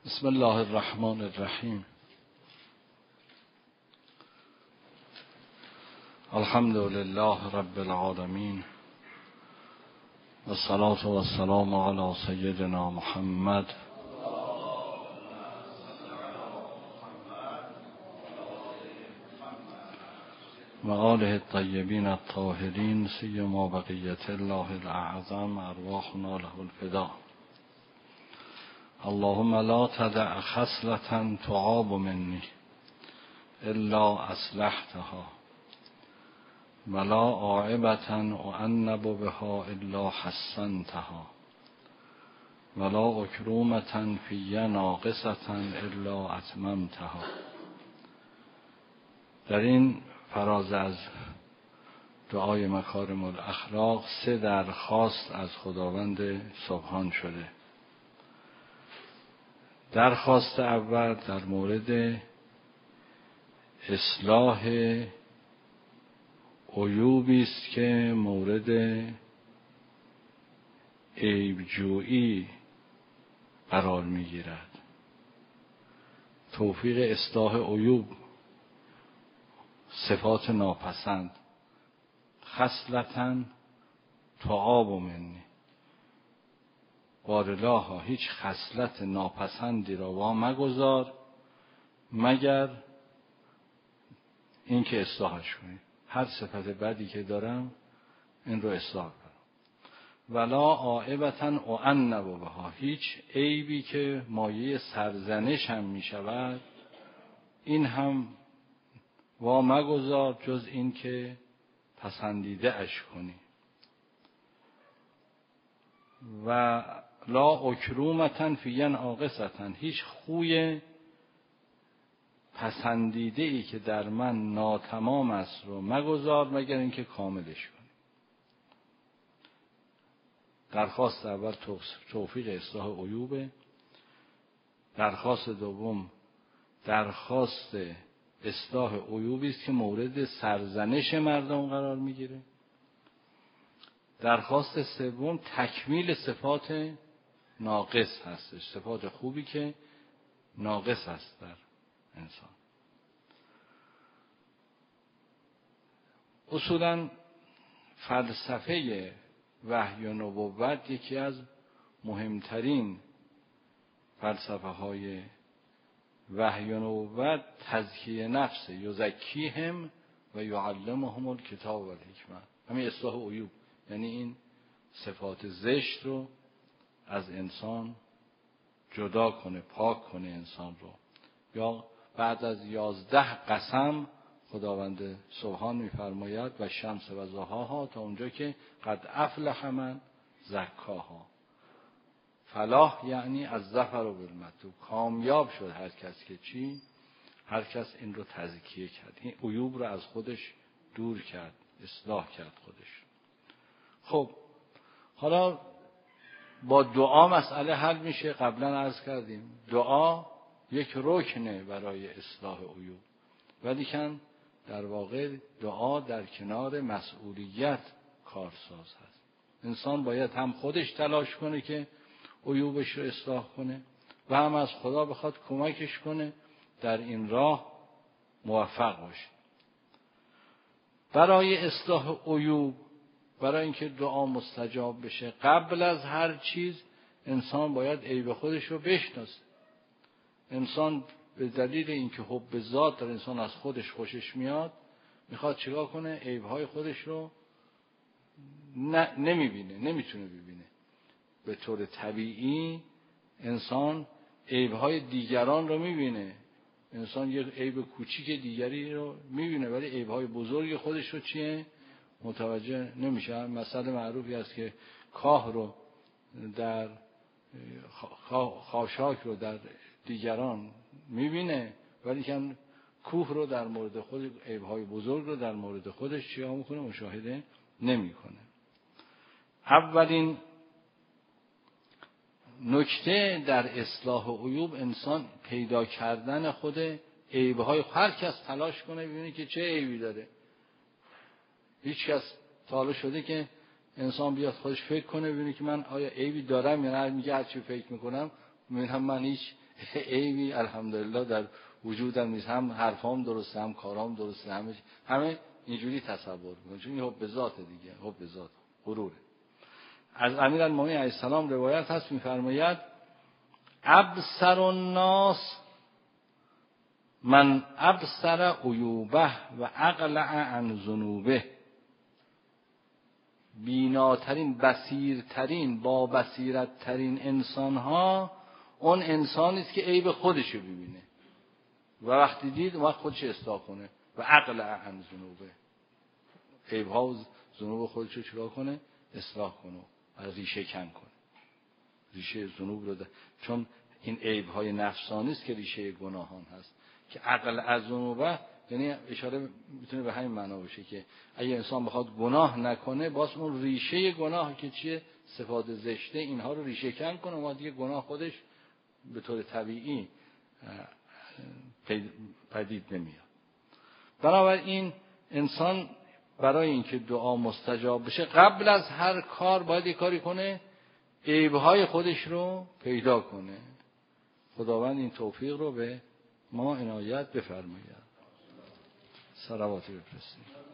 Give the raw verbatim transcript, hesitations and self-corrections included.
بسم الله الرحمن الرحیم. الحمد لله رب العالمین و الصلاة و السلام علی سیدنا محمد و آله الطیبین الطاهرین سیما بقیة الله الاعظم ارواحنا له الفدا. اللهم لا تدع خصلة تعاب مني الا اصلحتها ولا عاقبة أعنب بها الا حسنتها ولا أكرومة في ناقصة الا اتممتها. در این فراز از دعای مکارم الاخلاق سه درخواست از خداوند سبحان شده. درخواست اول در مورد اصلاح عیوبی است که مورد عیبجویی قرار می‌گیرد. توفیق اصلاح عیوب، صفات ناپسند، خصلتاً تعاب منی. بارالها هیچ خصلت ناپسندی را وا مگذار مگر اینکه اصلاحش کنی. هر صفت بدی که دارم این رو اصلاح کنم. ولا عاقبة أعنب بها، هیچ عیبی که مایه سرزنش هم می شود این هم وا مگذار جز این که پسندیده اش کنی. و لا اکرومة فی ناقصة، هیچ خوی پسندیده ای که در من ناتمام است رو مگذار مگر اینکه کاملش کنی. درخواست اول توفیق اصلاح عیوبه. درخواست دوم درخواست اصلاح عیوبی است که مورد سرزنش مردم قرار میگیره. درخواست سوم تکمیل صفات ناقص هستش، صفات خوبی که ناقص هست در انسان. اصولاً فلسفه وحی و نبوت یکی از مهمترین فلسفه های وحی و نبوت تزکیه نفس، یزکیهم و یعلمهم الکتاب و الحکمت. همین اصلاح عیوب یعنی این صفات زشت رو از انسان جدا کنه، پاک کنه انسان رو. یا بعد از یازده قسم خداوند سبحان می‌فرماید و شمس و ضحاها تا اونجا که قد افلح من زکاها. فلاح یعنی از ظفر و بالمطلوب، کامیاب شد هر کس که چی؟ هر کس این رو تزکیه کرد، این عیوب رو از خودش دور کرد، اصلاح کرد خودش. خب حالا با دعا مسئله حل میشه. قبلا عرض کردیم دعا یک رکنه برای اصلاح عیوب، ولی کن در واقع دعا در کنار مسئولیت کارساز هست. انسان باید هم خودش تلاش کنه که عیوبش رو اصلاح کنه و هم از خدا بخواد کمکش کنه در این راه موفق باشه. برای اصلاح عیوب، برای اینکه دعا مستجاب بشه، قبل از هر چیز انسان باید عیب خودش رو بشناسه. انسان به دلیل اینکه حب ذات در انسان از خودش خوشش میاد میخواد چیکار کنه؟ عیب‌های خودش رو نه نمیبینه، نمیتونه ببینه. به طور طبیعی انسان عیب‌های دیگران رو میبینه. انسان یک عیب کوچیک دیگری رو میبینه ولی عیب‌های بزرگ خودش رو چیه؟ متوجه نمیشه. مثل معروفی است که کاه رو در خاشاک رو در دیگران میبینه ولی که کوه رو در مورد خود، عیب‌های بزرگ رو در مورد خودش چیا میکنه؟ مشاهده نمیکنه. اولین نکته در اصلاح عیوب انسان پیدا کردن خود عیب‌های. هر کس تلاش کنه ببینه که چه عیبی داره. هیچ کس تا حالا شده که انسان بیاد خودش فکر کنه ببینه که من آیا عیبی دارم یا نه؟ میگه هر چی فکر میکنم میبینم من هیچ عیبی الحمدلله در وجودم نیست، هم حرفام درسته، هم کارام درسته، همه همه اینجوری تصور میکنن، چون این حب ذات دیگه، حب ذات غروره. از امیرالمومنین علیه السلام روایت هست میفرماید ابصر الناس من ابصر عیوبه و اقلع عن ذنوبه. بیناترین، بصیرترین، با بصیرت ترین انسان ها اون انسانی است که عیب خودش رو ببینه و وقتی دید وقت خودش اصلاح کنه. و اقلع عن ذنوبه، عیب ها و ذنوب خودش رو چرا کنه؟ اصلاح کنه و ریشه کن کنه. ریشه ذنوب رو ده. چون این عیب های نفسانی است که ریشه گناهان هست. که عقل از ذنوبه یعنی اشاره میتونه به همین معنا باشه که اگه انسان بخواد گناه نکنه باز اون ریشه گناه که چیه؟ صفات زشته، اینها رو ریشه کن کنه و دیگه گناه خودش به طور طبیعی پدید نمیاد. بنابراین انسان برای اینکه دعا مستجاب بشه قبل از هر کار باید یک کاری کنه، عیب‌های خودش رو پیدا کنه. خداوند این توفیق رو به ما عنایت بفرماید. صلوات بفرستید.